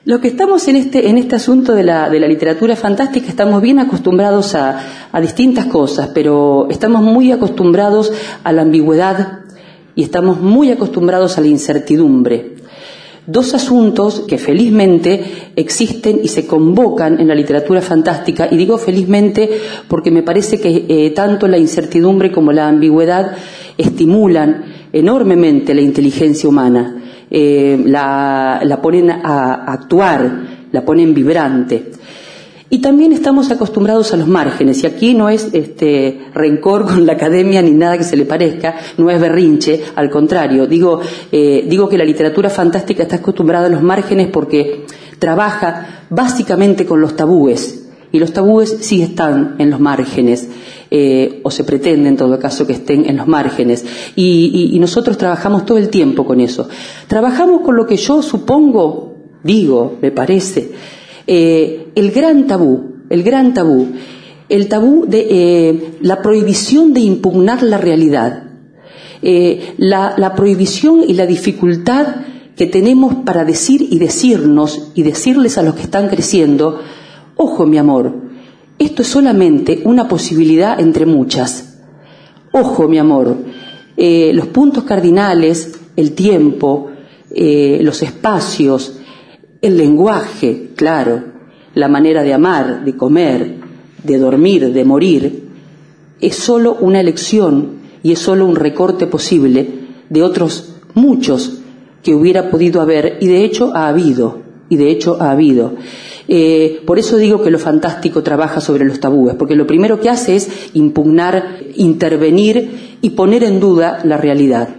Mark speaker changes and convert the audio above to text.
Speaker 1: Lo que estamos en este asunto de la literatura fantástica, estamos bien acostumbrados a distintas cosas, pero estamos muy acostumbrados a la ambigüedad y estamos muy acostumbrados a la incertidumbre. Dos asuntos que felizmente existen y se convocan en la literatura fantástica, y digo felizmente porque me parece que tanto la incertidumbre como la ambigüedad estimulan enormemente la inteligencia humana. La ponen a actuar, la ponen vibrante. Y también estamos acostumbrados a los márgenes, y aquí no es rencor con la academia ni nada que se le parezca, no es berrinche, al contrario, digo que la literatura fantástica está acostumbrada a los márgenes porque trabaja básicamente con los tabúes, y los tabúes sí están en los márgenes, o se pretende en todo caso que estén en los márgenes, y nosotros trabajamos todo el tiempo con eso. Trabajamos con lo que yo supongo, me parece, el gran tabú, el tabú de la prohibición de impugnar la realidad, la prohibición y la dificultad que tenemos para decir y decirnos y decirles a los que están creciendo: ojo, mi amor, esto es solamente una posibilidad entre muchas. Ojo, mi amor, los puntos cardinales, el tiempo, los espacios, el lenguaje, claro, la manera de amar, de comer, de dormir, de morir, es solo una elección y es solo un recorte posible de otros muchos que hubiera podido haber, y de hecho ha habido. Por eso digo que lo fantástico trabaja sobre los tabúes, porque lo primero que hace es impugnar, intervenir y poner en duda la realidad.